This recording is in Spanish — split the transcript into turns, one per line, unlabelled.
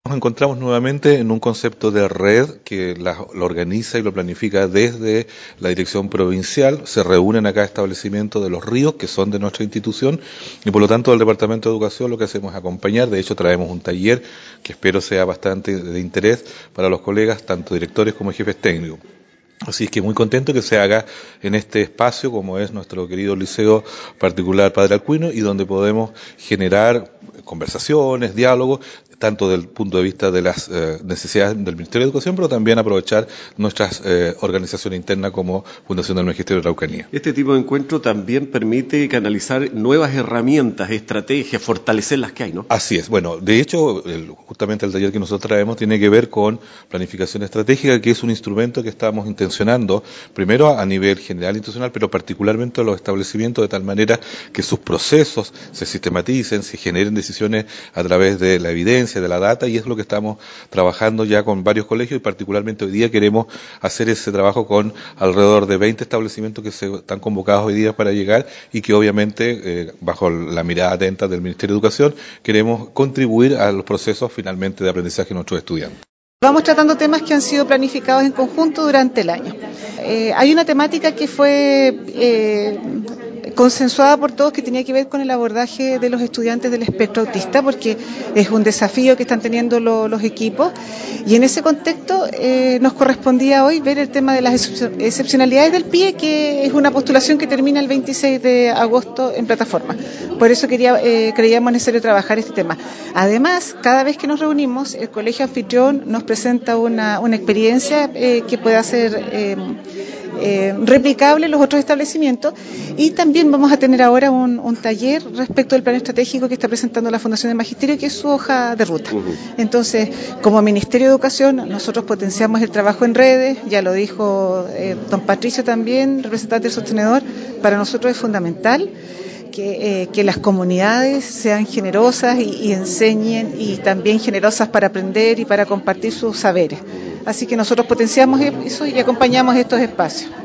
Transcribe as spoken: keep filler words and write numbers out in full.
Nos encontramos nuevamente en un concepto de red que la, lo organiza y lo planifica desde la dirección provincial. Se reúnen acá establecimientos de los ríos que son de nuestra institución y por lo tanto el Departamento de Educación lo que hacemos es acompañar. De hecho traemos un taller que espero sea bastante de interés para los colegas, tanto directores como jefes técnicos. Así es que muy contento que se haga en este espacio como es nuestro querido Liceo Particular Padre Alcuino y donde podemos generar conversaciones, diálogos, tanto desde el punto de vista de las eh, necesidades del Ministerio de Educación, pero también aprovechar nuestras eh, organizaciones internas como Fundación del Magisterio de Araucanía.
Este tipo de encuentro también permite canalizar nuevas herramientas, estrategias, fortalecer las que hay, ¿no?
Así es. Bueno, de hecho, el, justamente el taller que nosotros traemos tiene que ver con planificación estratégica, que es un instrumento que estamos intencionando, primero a nivel general institucional, pero particularmente a los establecimientos, de tal manera que sus procesos se sistematicen, se generen decisiones a través de la evidencia, de la data, y es lo que estamos trabajando ya con varios colegios y particularmente hoy día queremos hacer ese trabajo con alrededor de veinte establecimientos que se están convocados hoy día para llegar y que obviamente eh, bajo la mirada atenta del Ministerio de Educación queremos contribuir a los procesos finalmente de aprendizaje de nuestros estudiantes.
Vamos tratando temas que han sido planificados en conjunto durante el año. Eh, hay una temática que fue eh, consensuada por todos que tenía que ver con el abordaje de los estudiantes del espectro autista, porque es un desafío que están teniendo lo, los equipos, y en ese contexto eh, nos correspondía hoy ver el tema de las excepcionalidades del P I E, que es una postulación que termina el veintiséis de agosto en plataforma. Por eso quería, eh, creíamos necesario trabajar este tema. Además, cada vez que nos reunimos, el colegio anfitrión nos presenta una, una experiencia eh, que pueda ser eh, eh, replicable en los otros establecimientos, y también vamos a tener ahora un, un taller respecto del plan estratégico que está presentando la Fundación del Magisterio, que es su hoja de ruta. Uh-huh. Entonces, como Ministerio de Educación, nosotros potenciamos el trabajo en redes, ya lo dijo eh, don Patricio también, representante del sostenedor, para nosotros es fundamental que, eh, que las comunidades sean generosas y, y enseñen, y también generosas para aprender y para compartir sus saberes. Así que nosotros potenciamos eso y acompañamos estos espacios.